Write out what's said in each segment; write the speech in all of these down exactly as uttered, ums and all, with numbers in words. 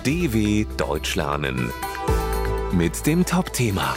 D W Deutsch lernen mit dem Top-Thema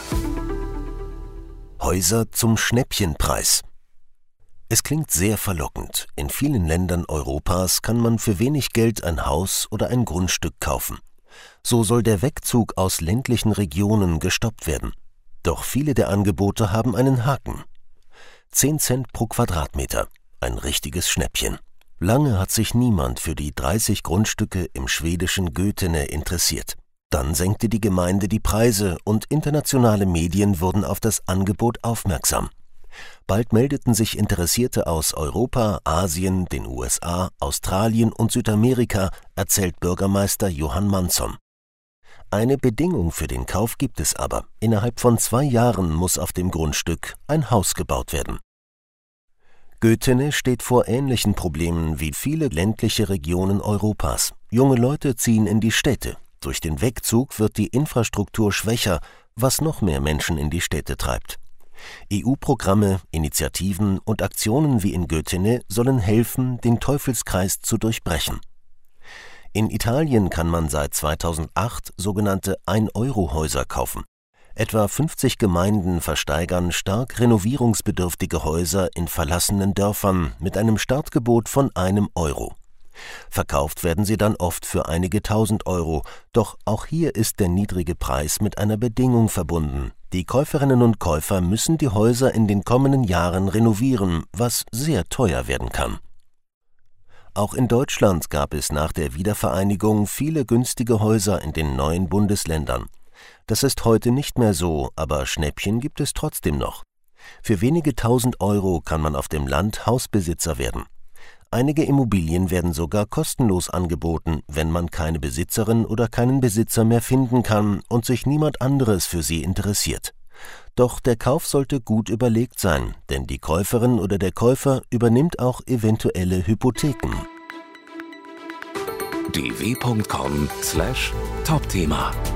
Häuser zum Schnäppchenpreis. Es klingt sehr verlockend. In vielen Ländern Europas kann man für wenig Geld ein Haus oder ein Grundstück kaufen. So soll der Wegzug aus ländlichen Regionen gestoppt werden. Doch viele der Angebote haben einen Haken. zehn Cent pro Quadratmeter. Ein richtiges Schnäppchen. Lange hat sich niemand für die dreißig Grundstücke im schwedischen Götene interessiert. Dann senkte die Gemeinde die Preise und internationale Medien wurden auf das Angebot aufmerksam. Bald meldeten sich Interessierte aus Europa, Asien, den U S A, Australien und Südamerika, erzählt Bürgermeister Johan Mansson. Eine Bedingung für den Kauf gibt es aber. Innerhalb von zwei Jahren muss auf dem Grundstück ein Haus gebaut werden. Götene steht vor ähnlichen Problemen wie viele ländliche Regionen Europas. Junge Leute ziehen in die Städte. Durch den Wegzug wird die Infrastruktur schwächer, was noch mehr Menschen in die Städte treibt. E U-Programme, Initiativen und Aktionen wie in Götene sollen helfen, den Teufelskreis zu durchbrechen. In Italien kann man seit zweitausendacht sogenannte ein-Euro-Häuser kaufen. Etwa fünfzig Gemeinden versteigern stark renovierungsbedürftige Häuser in verlassenen Dörfern mit einem Startgebot von einem Euro. Verkauft werden sie dann oft für einige tausend Euro, doch auch hier ist der niedrige Preis mit einer Bedingung verbunden. Die Käuferinnen und Käufer müssen die Häuser in den kommenden Jahren renovieren, was sehr teuer werden kann. Auch in Deutschland gab es nach der Wiedervereinigung viele günstige Häuser in den neuen Bundesländern. Das ist heute nicht mehr so, aber Schnäppchen gibt es trotzdem noch. Für wenige tausend Euro kann man auf dem Land Hausbesitzer werden. Einige Immobilien werden sogar kostenlos angeboten, wenn man keine Besitzerin oder keinen Besitzer mehr finden kann und sich niemand anderes für sie interessiert. Doch der Kauf sollte gut überlegt sein, denn die Käuferin oder der Käufer übernimmt auch eventuelle Hypotheken. d w punkt com slash Top-Thema